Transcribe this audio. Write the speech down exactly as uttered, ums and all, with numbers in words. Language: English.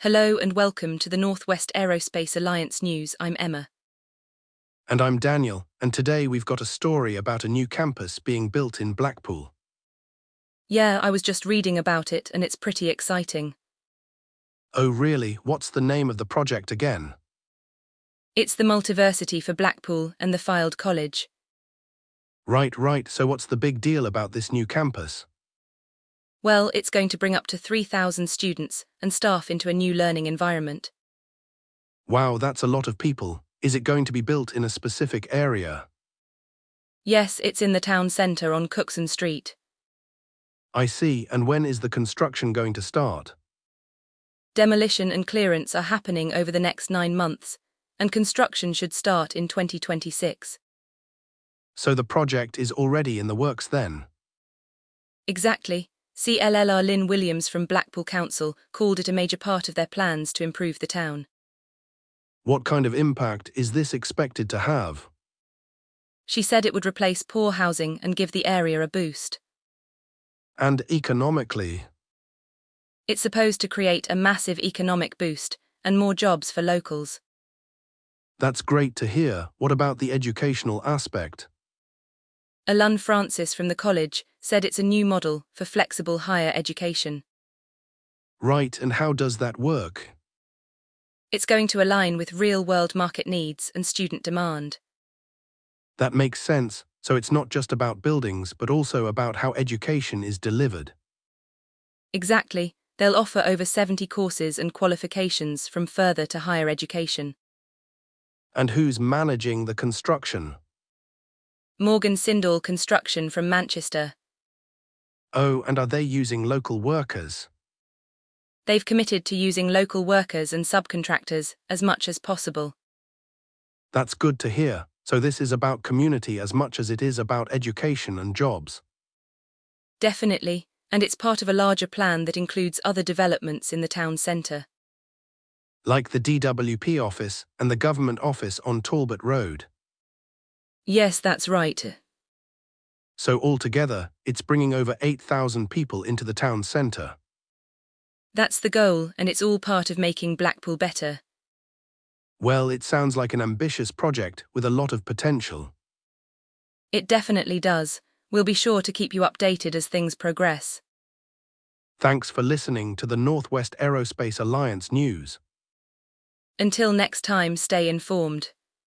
Hello and welcome to the Northwest Aerospace Alliance News. I'm Emma. And I'm Daniel, and today we've got a story about a new campus being built in Blackpool. Yeah, I was just reading about it and it's pretty exciting. Oh really, what's the name of the project again? It's the Multiversity for Blackpool and the Fylde College. Right, right, so what's the big deal about this new campus? Well, it's going to bring up to three thousand students and staff into a new learning environment. Wow, that's a lot of people. Is it going to be built in a specific area? Yes, it's in the town centre on Cookson Street. I see, and when is the construction going to start? Demolition and clearance are happening over the next nine months, and construction should start in twenty twenty-six. So the project is already in the works then? Exactly. C L L R Lynn Williams from Blackpool Council called it a major part of their plans to improve the town. What kind of impact is this expected to have? She said it would replace poor housing and give the area a boost. And economically? It's supposed to create a massive economic boost and more jobs for locals. That's great to hear. What about the educational aspect? Alun Francis from the college said it's a new model for flexible higher education. Right, and how does that work? It's going to align with real-world market needs and student demand. That makes sense, so it's not just about buildings but also about how education is delivered. Exactly. They'll offer over seventy courses and qualifications from further to higher education. And who's managing the construction? Morgan Sindall Construction from Manchester. Oh, and are they using local workers? They've committed to using local workers and subcontractors as much as possible. That's good to hear. So this is about community as much as it is about education and jobs. Definitely, and it's part of a larger plan that includes other developments in the town centre. Like the D W P office and the government office on Talbot Road. Yes, that's right. So altogether, it's bringing over eight thousand people into the town centre. That's the goal, and it's all part of making Blackpool better. Well, it sounds like an ambitious project with a lot of potential. It definitely does. We'll be sure to keep you updated as things progress. Thanks for listening to the Northwest Aerospace Alliance News. Until next time, stay informed.